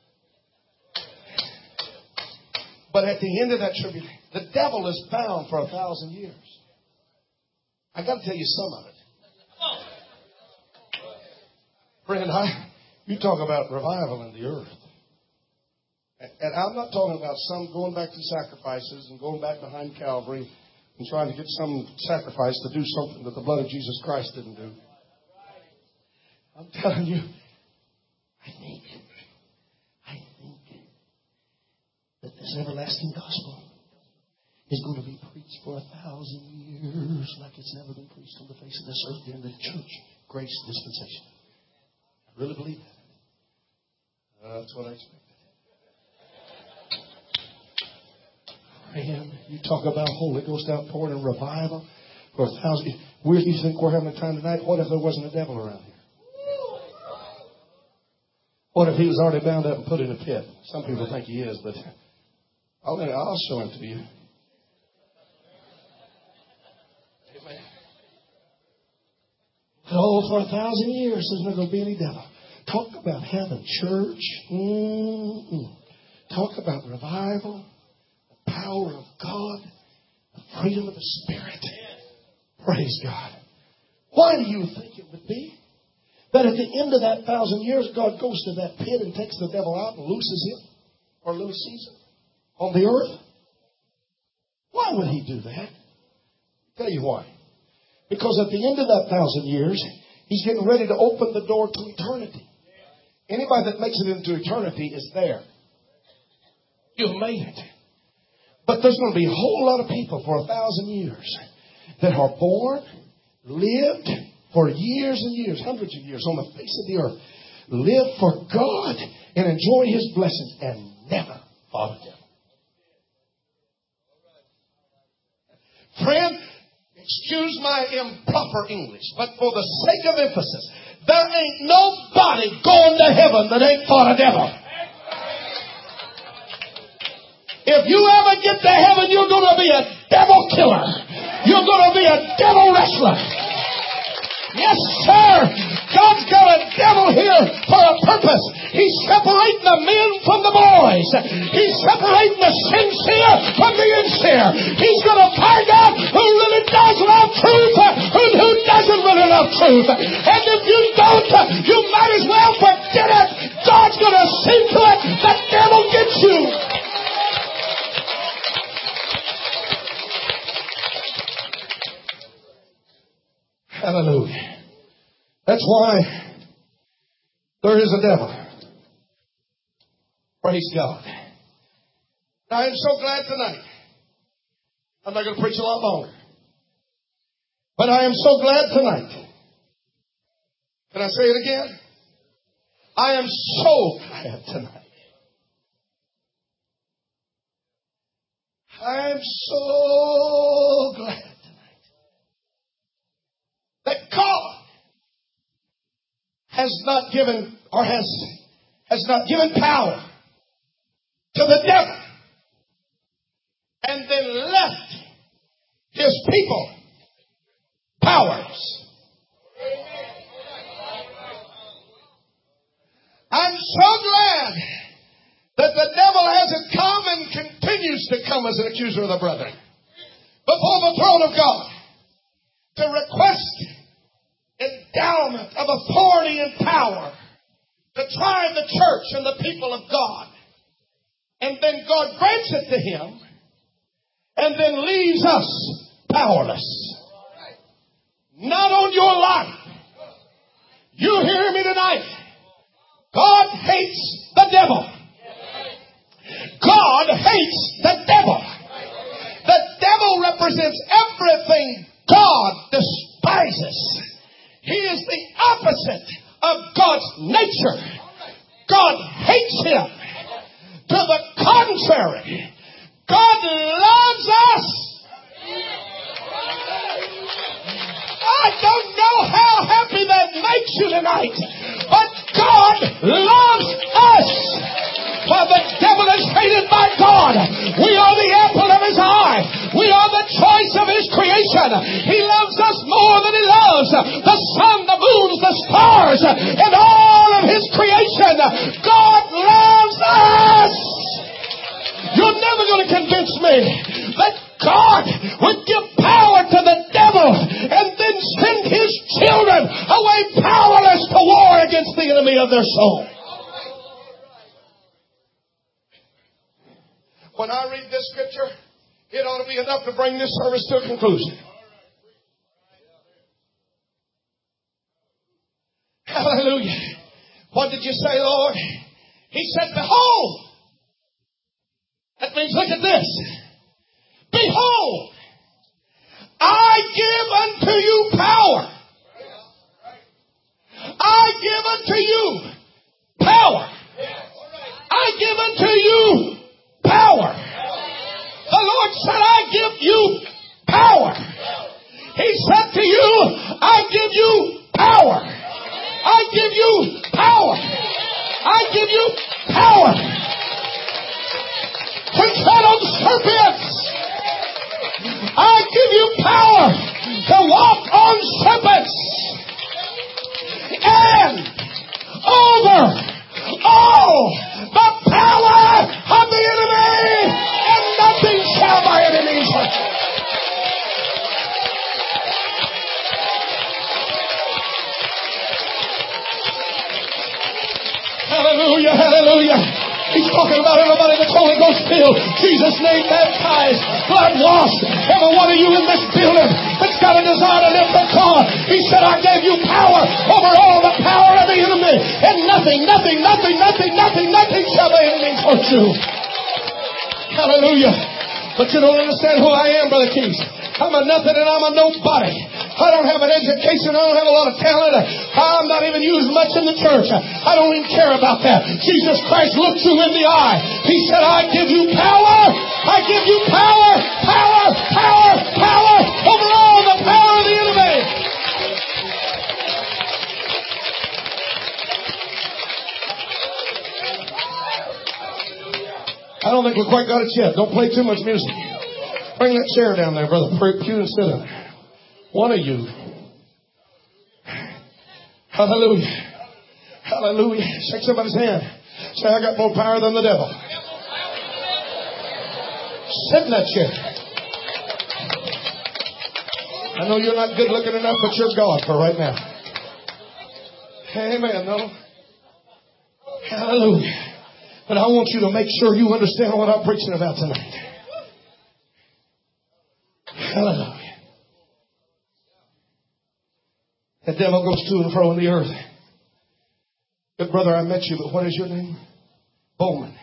But at the end of that tribulation, the devil is bound for 1,000 years. I got to tell you some of it. Friend, you talk about revival in the earth. And I'm not talking about some going back to sacrifices and going back behind Calvary and trying to get some sacrifice to do something that the blood of Jesus Christ didn't do. I'm telling you, I think that this everlasting gospel is going to be preached for 1,000 years like it's never been preached on the face of this earth during the church grace dispensation. I really believe that. That's what I expected. Man, you talk about Holy Ghost outpouring and revival for 1,000 years. Where do you think we're having a time tonight? What if there wasn't a devil around here? What if he was already bound up and put in a pit? Some people think he is, but I'll show him to you. Amen. Oh, for 1,000 years, there's not going to be any devil. Talk about heaven, church. Talk about revival, the power of God, the freedom of the Spirit. Praise God. Why do you think it would be that at the end of that 1,000 years, God goes to that pit and takes the devil out and looses him or looses him on the earth? Why would He do that? I'll tell you why. Because at the end of that 1,000 years, He's getting ready to open the door to eternity. Anybody that makes it into eternity is there. You've made it. But there's going to be a whole lot of people for 1,000 years that are born, lived for years and years, hundreds of years on the face of the earth, live for God and enjoy His blessings and never fought a devil. Friend, excuse my improper English, but for the sake of emphasis, there ain't nobody going to heaven that ain't fought a devil. If you ever get to heaven, you're going to be a devil killer. You're going to be a devil wrestler. Yes, sir. God's got a devil here for a purpose. He's separating the men from the boys. He's separating the sincere from the insincere. He's going to find out who really does love truth and who doesn't really love truth. And if you don't, you might as well forget it. God's going to see to it the devil gets you. Hallelujah. That's why there is a devil. Praise God. I am so glad tonight. I'm not going to preach a lot longer. But I am so glad tonight. Can I say it again? I am so glad tonight. I am so glad tonight that God has not given or has not given power to the devil and then left his people powerless. I'm so glad that the devil hasn't come and continues to come as an accuser of the brethren before the throne of God to request endowment of authority and power to try the church and the people of God. And then God grants it to him and then leaves us powerless. Not on your life. You hear me tonight? God hates the devil. God hates the devil. The devil represents everything God despises. He is the opposite of God's nature. God hates him. To the contrary, God loves us. I don't know how happy that makes you tonight, but God loves us. For the devil is hated by God. We are the apple of his eye. We are the choice of his creation. He loves us more than he loves the sun, the moon, the stars, and all of his creation. God loves us. You're never going to convince me that God would give power to the devil and then send his children away powerless to war against the enemy of their soul. When I read this scripture, it ought to be enough to bring this service to a conclusion. Hallelujah. What did you say, Lord? He said, behold. That means, look at this. Behold, I give unto you power. I give unto you power. I give unto you power. The Lord said, I give you power. He said to you, I give you power. I give you power. I give you power to tread on serpents. I give you power to walk on serpents and over all the power of the enemy, and nothing shall by any means hurt you. Hallelujah, hallelujah. He's talking about everybody that's Holy Ghost filled, Jesus' name baptized, blood washed. Every one of you in this building that's got a desire to live for God. He said, I gave you power over all the power of the enemy, and nothing shall by any means hurt you. Hallelujah. But you don't understand who I am, Brother Keith. I'm a nothing and I'm a nobody. I don't have an education. I don't have a lot of talent. I'm not even used much in the church. I don't even care about that. Jesus Christ looked you in the eye. He said, I give you power. I give you power over all the power of the enemy. I don't think we quite got it yet. Don't play too much music. Bring that chair down there, Brother Pew, and sit in it. One of you. Hallelujah. Hallelujah. Shake somebody's hand. Say, I got more power than the devil. Sit in that chair. I know you're not good looking enough, but you're God for right now. Amen. No. Hallelujah. But I want you to make sure you understand what I'm preaching about tonight. Hallelujah. The devil goes to and fro in the earth. Good brother, I met you, but what is your name? Bowman.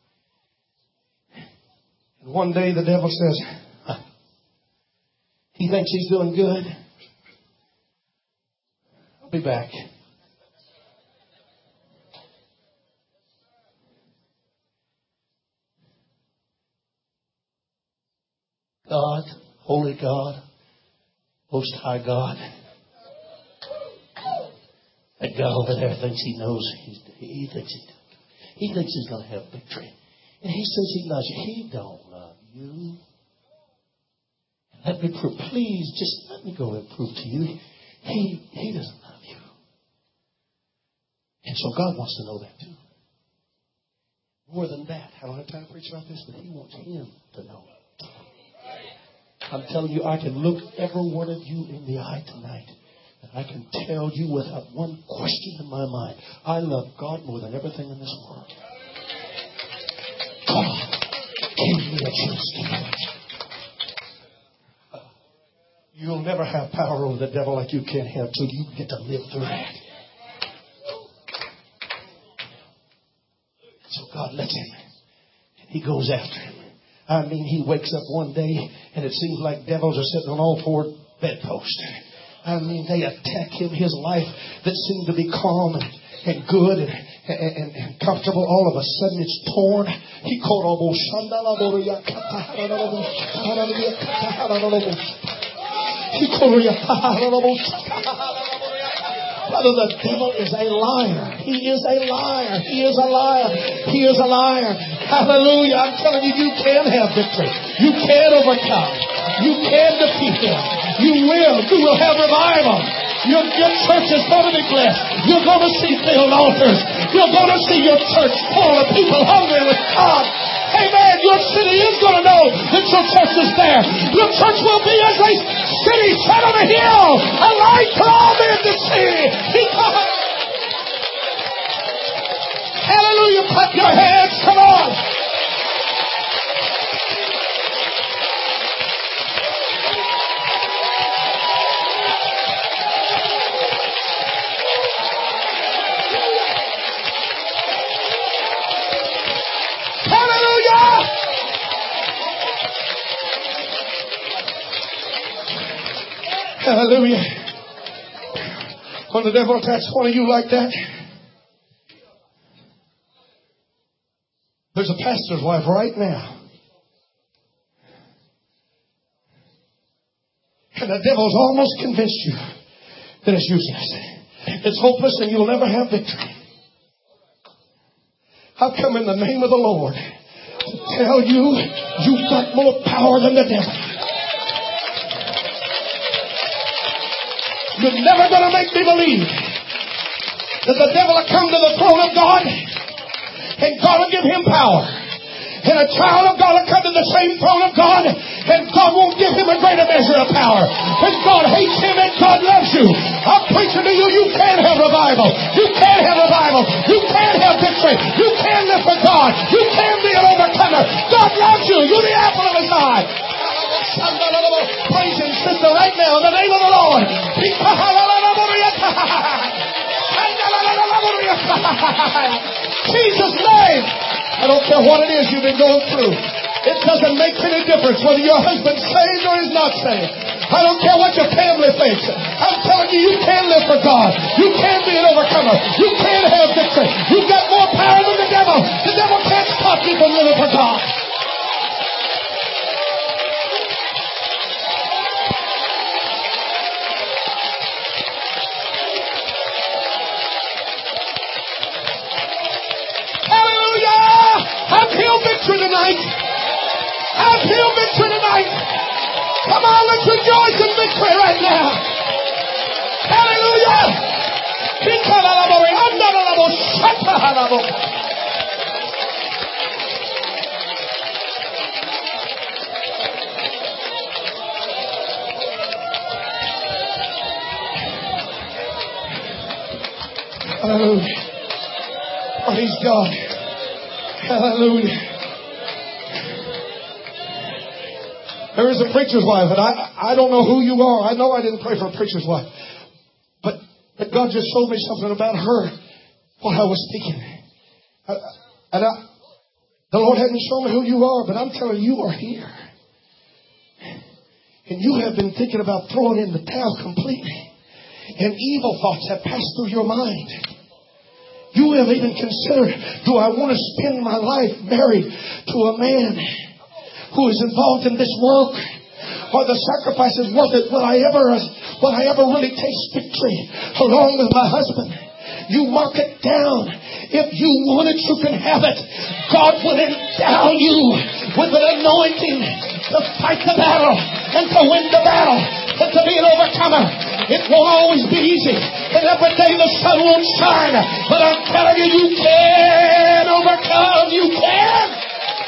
And one day the devil says, he thinks he's doing good. I'll be back. God, holy God, most high God, that God over there thinks he knows. He thinks he's going to have victory. And he says he loves you. He don't love you. Let me prove. Please, just let me go and prove to you. He doesn't love you. And so God wants to know that too. More than that. I don't have time to preach about this, but he wants him to know. I'm telling you, I can look every one of you in the eye tonight. And I can tell you without one question in my mind, I love God more than everything in this world. God, give me a chance to do it. You'll never have power over the devil like you can have till you get to live through that. So God lets him. And he goes after him. I mean, he wakes up one day and it seems like devils are sitting on all four bedposts. I mean, they attack him. His life that seemed to be calm and good and comfortable, all of a sudden it's torn. He called almost Brother, the devil is a liar. He is a liar. He is a liar. He is a liar. Hallelujah. I'm telling you, you can have victory. You can overcome. You can defeat him. You will. You will have revival. Your church is going to be blessed. You're going to see filled altars. You're going to see your church full of people hungry with God. Amen. Your city is going to know that your church is there. Your church will be as a city set on a hill, a light for all men to see. Hallelujah. Clap your hands. Come on. Hallelujah. When the devil attacks one of you like that, there's a pastor's wife right now. And the devil's almost convinced you that it's useless. It's hopeless and you'll never have victory. I've come in the name of the Lord to tell you, you've got more power than the devil. You're never going to make me believe that the devil will come to the throne of God and God will give him power. And a child of God will come to the same throne of God and God won't give him a greater measure of power. When God hates him and God loves you, I'm preaching to you, you can have revival. You can have revival. You can have victory. You can live for God. You can be an overcomer. God loves you. You're the apple of his eye. Praise him, sister, right now in the name of the Lord. Jesus' name. I don't care what it is you've been going through. It doesn't make any difference whether your husband's saved or he's not saved. I don't care what your family thinks. I'm telling you, you can live for God. You can be an overcomer. You can have victory. You've got more power than the devil. The devil can't stop you from living for God. I feel victory tonight. I feel victory tonight. Come on, let's rejoice in victory right now. Hallelujah. Hallelujah. Praise God. Hallelujah. There is a preacher's wife, and I don't know who you are. I know I didn't pray for a preacher's wife. But But God just showed me something about her while I was speaking. The Lord hadn't shown me who you are, but I'm telling you, you are here. And you have been thinking about throwing in the towel completely. And evil thoughts have passed through your mind. You have even considered, do I want to spend my life married to a man who is involved in this work? Are the sacrifices worth it? Will I ever really taste victory along with my husband? You mark it down. If you want it, you can have it. God will endow you with an anointing to fight the battle and to win the battle and to be an overcomer. It won't always be easy, and every day the sun won't shine. But I'm telling you, you can overcome. You can.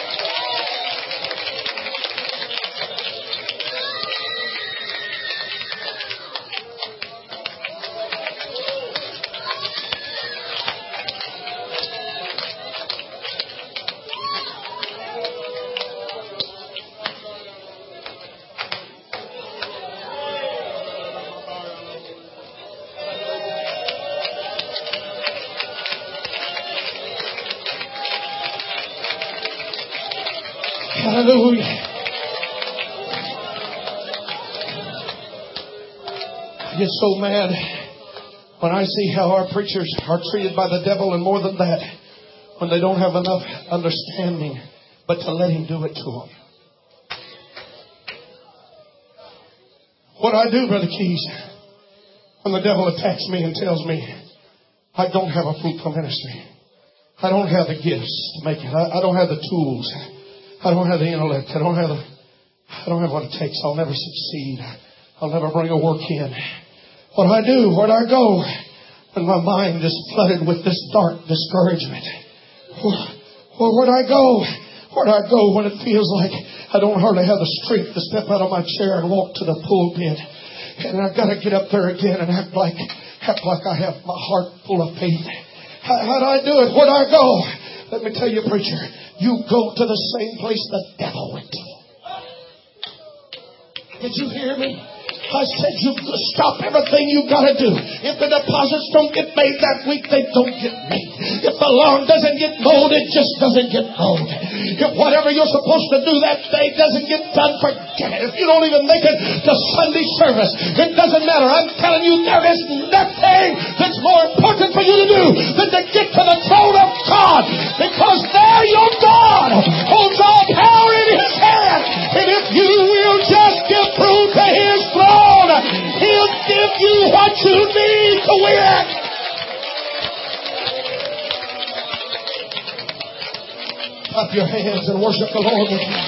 Hallelujah. I get so mad when I see how our preachers are treated by the devil, and more than that, when they don't have enough understanding but to let him do it to them. What I do, Brother Keys, when the devil attacks me and tells me I don't have a fruitful ministry, I don't have the gifts to make it, I don't have the tools, I don't have the intellect. I don't have what it takes. I'll never succeed. I'll never bring a work in. What do I do? Where do I go when my mind is flooded with this dark discouragement? Where do I go? Where do I go when it feels like I don't hardly have the strength to step out of my chair and walk to the pulpit? And I've got to get up there again and act like I have my heart full of faith. How do I do it? Where do I go? Let me tell you, preacher, you go to the same place the devil went to. Did you hear me? I said you stop everything you got to do. If the deposits don't get made that week, they don't get made. If the lawn doesn't get mowed, it just doesn't get mowed. If whatever you're supposed to do that day doesn't get done, forget it. If you don't even make it to Sunday service, it doesn't matter. I'm telling you, there is nothing that's more important for you to do than to get to the throne of God, because there your God holds all power in His hand. And if you will just give through to His throne, He'll give you what you need to win. Clap your hands and worship the Lord with me.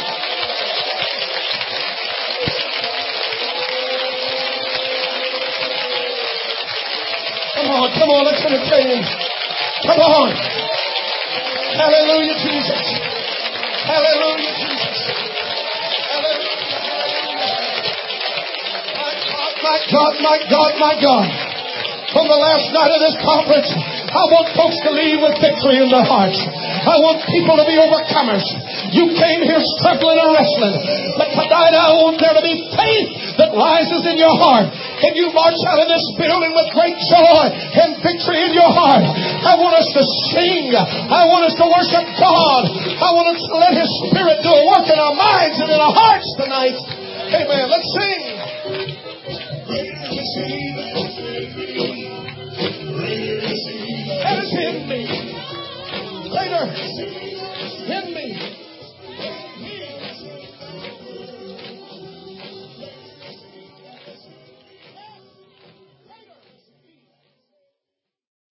Come on, let's entertain Him. Come on. Hallelujah, Jesus. Hallelujah, Jesus. My God. From the last night of this conference, I want folks to leave with victory in their hearts. I want people to be overcomers. You came here struggling and wrestling, but tonight I want there to be faith that rises in your heart, and you march out of this building with great joy and victory in your heart. I want us to sing. I want us to worship God. I want us to let His Spirit do a work in our minds and in our hearts tonight. Amen. Let's sing. That is in me. Later. In me.